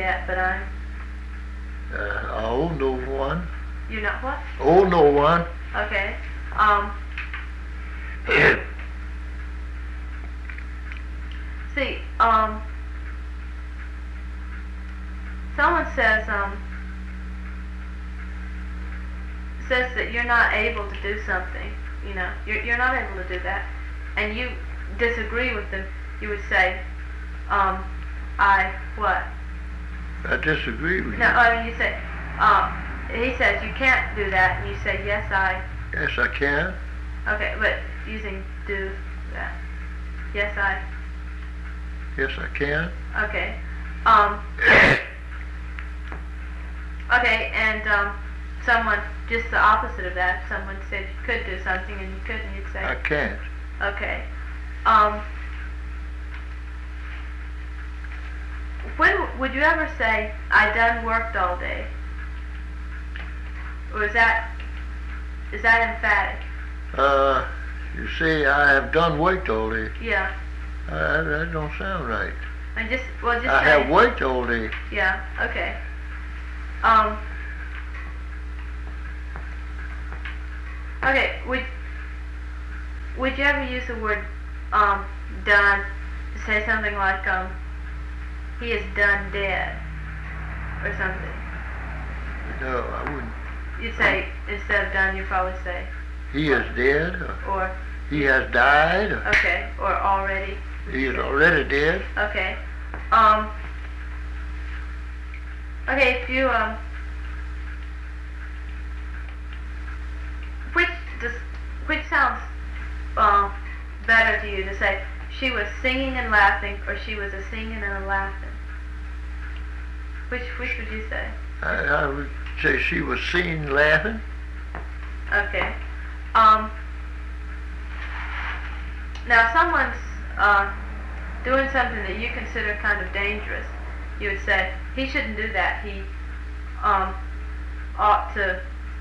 yet, but I'm... I owe no one. You're not what? Owe no one. Okay. See, someone says that you're not able to do something, you know, you're not able to do that, and you disagree with them, you would say, what? I disagree with No, you. I mean, you say, he says you can't do that, and you say, yes, Yes, I can. okay, but using do that. Yes, Yes, I can. okay. Okay, and, someone, just the opposite of that, someone said you could do something and you couldn't, you'd say, I can't. okay. When would you ever say, I done worked all day? Or is that emphatic? You say I have done worked all day. Yeah. That don't sound right. And just I say, have worked all day. yeah, okay. Okay, would you ever use the word, done to say something like, he is done dead, or something? No, I wouldn't. You'd say, instead of done, you'd probably say, He is dead. or, He has died. okay, or already. He is already dead. Okay. Okay, if you, which sounds, better to you to say, she was singing and laughing, or she was a singing and a laughing? Which would you say? I would say she was seen laughing. Okay. Now someone's, doing something that you consider kind of dangerous. You would say, he shouldn't do that. He, ought to,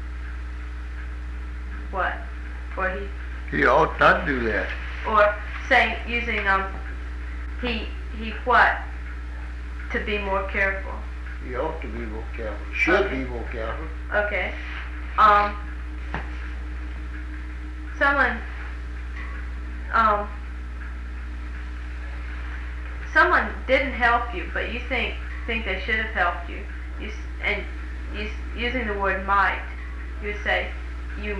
what? Or He ought not do that. or saying, using, he what? To be more careful. He ought to be more careful. Should be more careful. Okay. Someone didn't help you, but you think they should have helped you. Using the word might, you would say, you,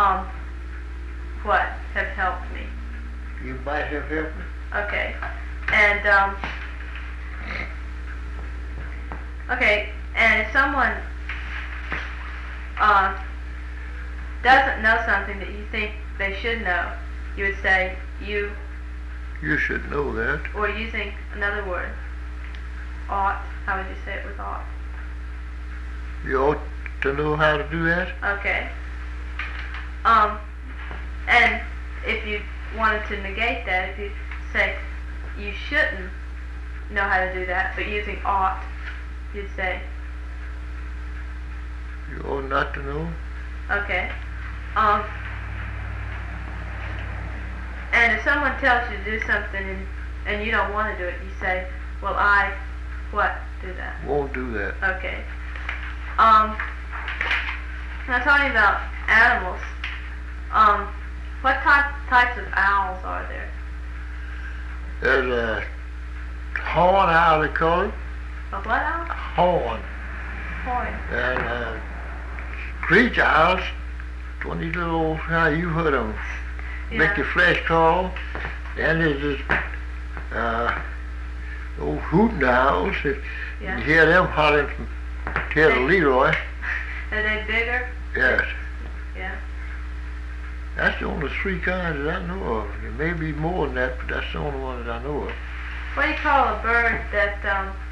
what, have helped me. You might have helped me. Okay. And, okay, and if someone, doesn't know something that you think they should know, you would say, you should know that. or using another word, ought. How would you say it with ought? You ought to know how to do that. Okay. And if you wanted to negate that, if you say you shouldn't know how to do that, but using ought, you'd say, You ought not to know. okay. And if someone tells you to do something and you don't want to do it, you say, well, I, what, do that? Won't do that. Okay. Now talking about animals, what types of owls are there? There's a horn owl, they call it. A what owl? Horn. Horn. And screech owls. One of these little old, you heard them. Yeah. Make your flesh crawl. Then there's this old hooting owls. Yeah. You hear them hollering from here to Leroy. Are they bigger? Yes. Yeah. That's the only three kinds that I know of. There may be more than that, but that's the only one that I know of. What do you call a bird that